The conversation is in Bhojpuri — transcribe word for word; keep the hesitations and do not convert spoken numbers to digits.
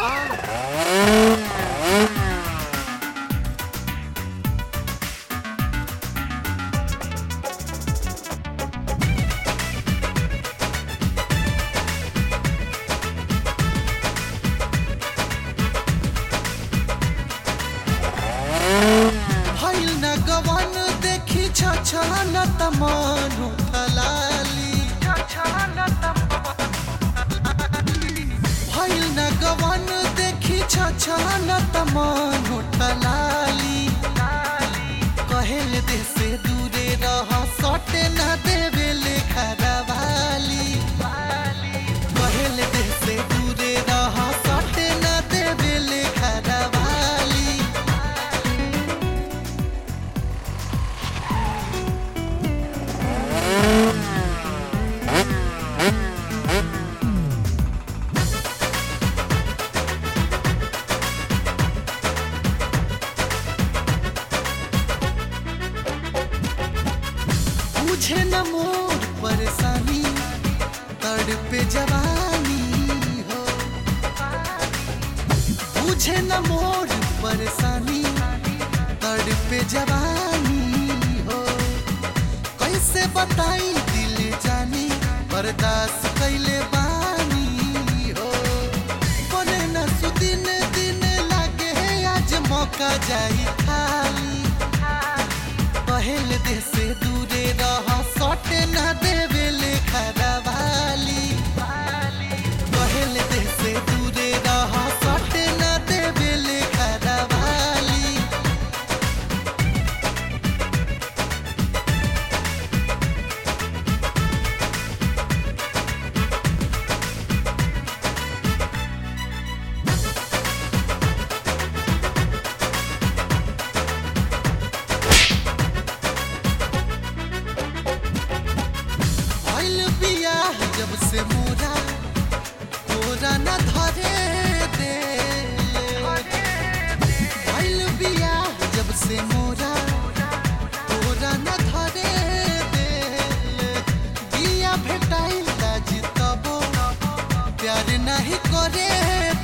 भइल न गवन देखी छछन तमनु थलाली भइल न गवन देखी छछन तमनु थलाली कहल दे से दूरे रह सटे न देवे ले खरवाली कहल दे से दूरे रह सटे न देवे ले खरवाली मुझे न मोर परेशानी तड़पे जवानी हो मुझे न मोर परेशानी तड़पे जवानी हो कैसे बताई दिल जानी बर्दाश्त कैले बानी हो बने न सुदिन दिन लागे आज मौका जाई खाली कहल दे से दूरे रह सटे न देवे ले खरवाली कहल दे से दूरे रह सटे न देवे ले खरवाली जब से मोरा तोरा न धरे दे भइल बियाह जब से मोरा तोरा न धरे दे दिया भेटाइल ताज तबो प्यार नहीं करे